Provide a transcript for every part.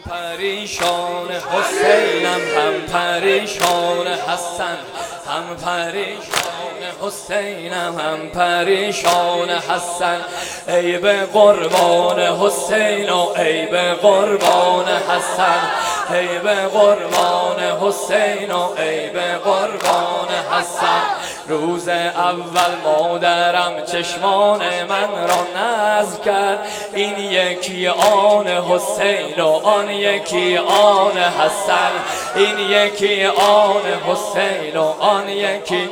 پریشان حسینم، هم پریشان حسن، هم پریشان حسینم، هم پریشان حسن. ای به قربان حسین و ای به قربان حسن، ای به قربان حسین و ای به قربان حسن. روز اول مادرم چشمان من را نذر کرد، این یکی آن حسین و آن یکی آن حسن، این یکی آن حسین و آن یکی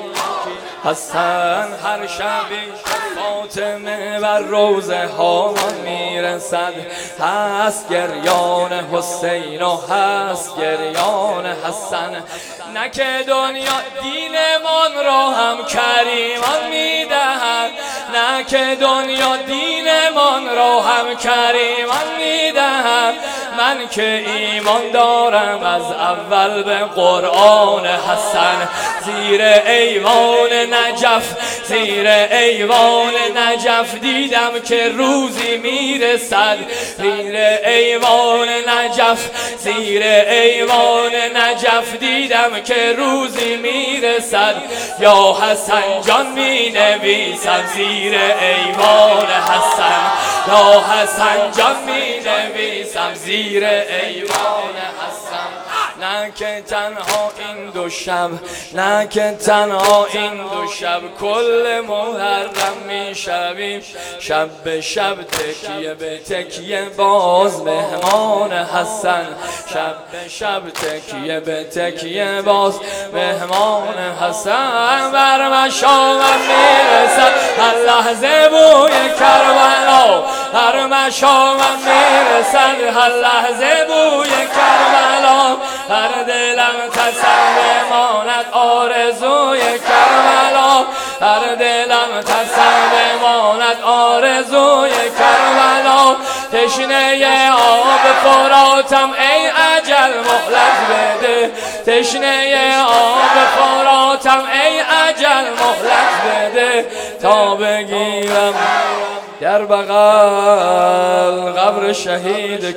حسن. هر شبی فاطمه بر روزه ها میرسد، هست گریان حسین و هست گریان حسن. نه که دنیا دینمان را هم کریمان میدهد، نه که دنیا دینمان را هم کریمان میدهد. من که ایمان دارم از اول به قرآن حسن، زیر ایوان نجف، زیر ایوان نجف دیدم که روزی میرسد، زیر ایوان نجف، زیر ایوان نجف دیدم که روزی میرسد. یا حسن جان می نویسم زیر ایوان حسن، یا حسن جان می نویسم زیر ایوان حسن. نه که تنها این دو شب، نه که تنها این دو شب کل محرم می شویم، شب به شب تکیه به تکیه باز مهمان حسن، شب به شب تکیه به تکیه باز مهمان حسن. بر مشامم میرسد هر لحظه بوی کربلا، هر مشامم میرسد هر لحظه بوی کربلا. هر دلم تسل ماند آرزوی کربلا، هر دلم تسل ماند آرزوی کربلا. تشنه آب فراتم ای اجل مهلت بده، تشنه آب فراتم ای اجل مهلت بده، تا بگیرم در بغل قبر شهید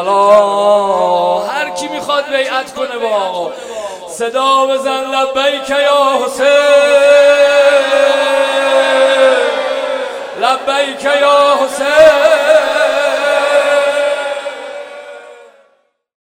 کربلا. هر کی میخواد بیعت کنه با آقا صدا بزن لبیک یا حسین، لبیک یا حسین.